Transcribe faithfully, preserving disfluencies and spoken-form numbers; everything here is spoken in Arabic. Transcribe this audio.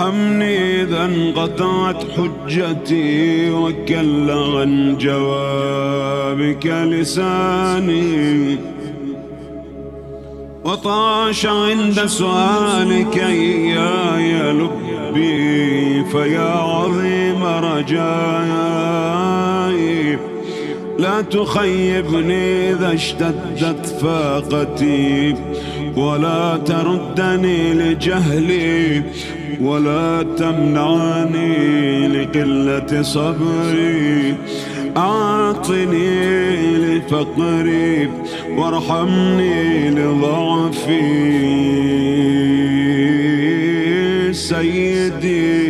ارحمني إذا انقطعت حجتي وكل عن جوابك لساني، وطاش عند سؤالك إياي لبي، فيا عظيم رجائي لا تخيبني إذا اشتدت فاقتي، ولا تردني لجهلي، ولا تمنعني لقلة صبري. أعطني لفقري وارحمني لضعفي سيدي.